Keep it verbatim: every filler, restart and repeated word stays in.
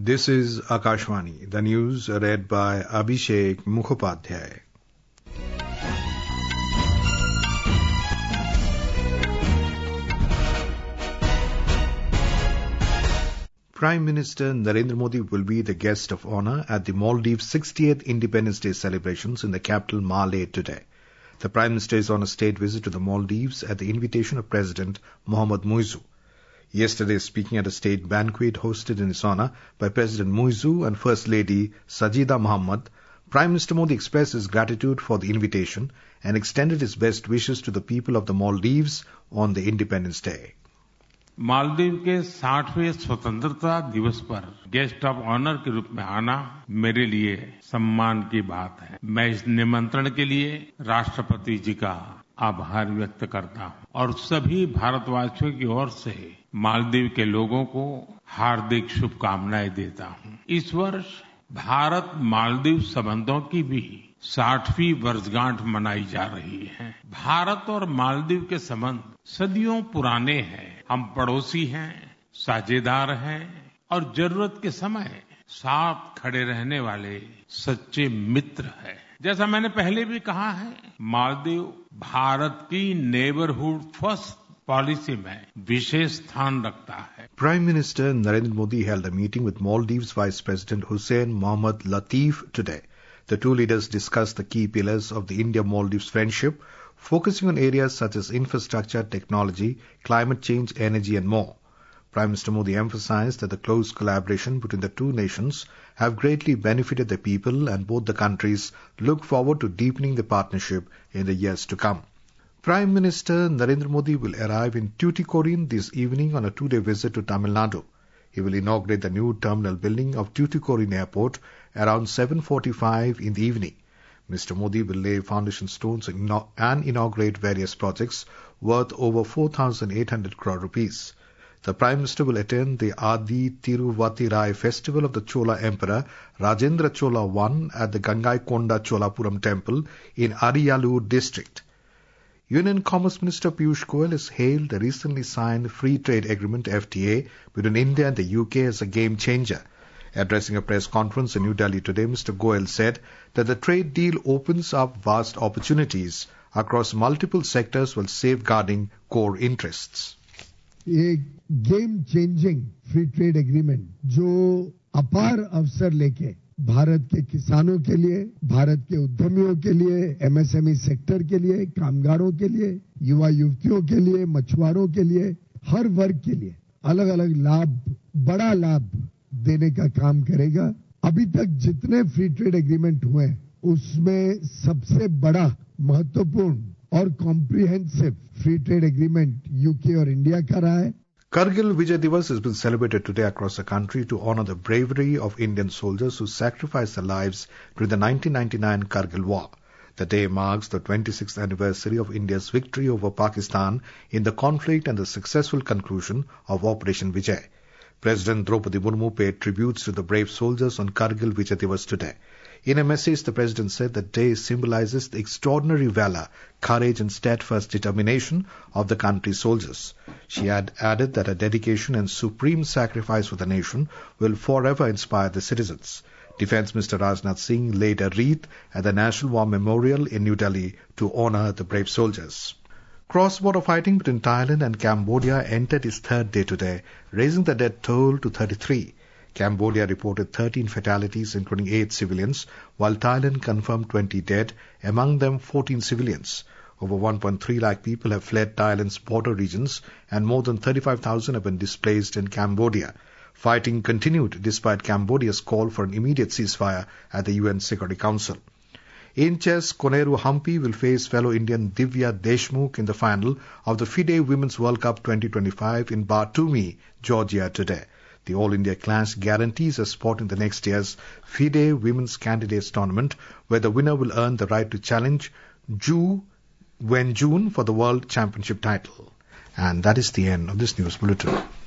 This is Akashvani, the news read by Abhishek Mukhopadhyay. Prime Minister Narendra Modi will be the guest of honor at the Maldives' sixtieth Independence Day celebrations in the capital Malé today. The Prime Minister is on a state visit to the Maldives at the invitation of President Mohamed Muizzu. Yesterday, speaking at a state banquet hosted in his honor by President Muizzu and First Lady Sajida Mohammed, Prime Minister Modi expressed his gratitude for the invitation and extended his best wishes to the people of the Maldives on the Independence Day. Maldives के साठवें स्वतंत्रता दिवस पर guest of honour के रूप में आना मेरे लिए सम्मान की बात है। मैं इस निमंत्रण के लिए राष्ट्रपति जी का आभार व्यक्त करता हूं और सभी भारतवासियों की ओर से मालदीव के लोगों को हार्दिक शुभकामनाएं देता हूं। इस वर्ष भारत मालदीव संबंधों की भी साठवीं वर्षगांठ मनाई जा रही है। भारत और मालदीव के संबंध सदियों पुराने हैं। हम पड़ोसी हैं, साझेदार हैं और जरूरत के समय साथ खड़े रहने वाले सच्चे मित्र हैं। जैसा मैंने पहले भी कहा है, मालदीव भारत की नेबरहुड फर्स्ट पॉलिसी में विशेष स्थान रखता है। Prime Minister Narendra Modi held a meeting with Maldives Vice President Hussein Mohamed Latif today. The two leaders discussed the key pillars of the India-Maldives friendship, focusing on areas such as infrastructure, technology, climate change, energy and more. Prime Minister Modi emphasized that the close collaboration between the two nations have greatly benefited the people and both the countries look forward to deepening the partnership in the years to come. Prime Minister Narendra Modi will arrive in Tuticorin this evening on a two-day visit to Tamil Nadu. He will inaugurate the new terminal building of Tuticorin Airport around seven forty-five in the evening. Mister Modi will lay foundation stones and inaugurate various projects worth over four thousand eight hundred crore rupees. The Prime Minister will attend the Adi Tiruvattirai festival of the Chola Emperor Rajendra Chola the First at the Gangaikonda Cholapuram temple in Ariyalur district. Union Commerce Minister Piyush Goyal has hailed the recently signed Free Trade Agreement F T A between India and the U K as a game changer. Addressing a press conference in New Delhi today, Mister Goyal said that the trade deal opens up vast opportunities across multiple sectors while safeguarding core interests. एक game changing free trade agreement जो अपार अवसर लेके भारत के किसानों के लिए, भारत के उद्यमियों के लिए, एमएसएमई सेक्टर के लिए, कामगारों के लिए, युवा युवतियों के लिए, मछुआरों के लिए, हर वर्ग के लिए अलग अलग लाभ, बड़ा लाभ देने का काम करेगा। अभी तक जितने फ्री ट्रेड एग्रीमेंट हुए उसमें सबसे बड़ा, महत्वपूर्ण और comprehensive free trade agreement UK और इंडिया का रहा है। Kargil Vijay Divas has been celebrated today across the country to honor the bravery of Indian soldiers who sacrificed their lives during the nineteen ninety-nine Kargil War. The day marks the twenty-sixth anniversary of India's victory over Pakistan in the conflict and the successful conclusion of Operation Vijay. President Draupadi Murmu paid tributes to the brave soldiers on Kargil Vijay Divas today. In a message, the President said the day symbolizes the extraordinary valor, courage and steadfast determination of the country's soldiers. She had added that her dedication and supreme sacrifice for the nation will forever inspire the citizens. Defence Minister Rajnath Singh laid a wreath at the National War Memorial in New Delhi to honour the brave soldiers. Cross-border fighting between Thailand and Cambodia entered its third day today, raising the death toll to thirty-three. Cambodia reported thirteen fatalities, including eight civilians, while Thailand confirmed twenty dead, among them fourteen civilians. Over one point three lakh people have fled Thailand's border regions and more than thirty-five thousand have been displaced in Cambodia. Fighting continued despite Cambodia's call for an immediate ceasefire at the U N Security Council. In chess, Koneru Hampi will face fellow Indian Divya Deshmukh in the final of the FIDE Women's World Cup twenty twenty-five in Batumi, Georgia today. The All India clash guarantees a spot in the next year's FIDE Women's Candidates Tournament, where the winner will earn the right to challenge Zhu Wenjun for the World Championship title. And that is the end of this news bulletin.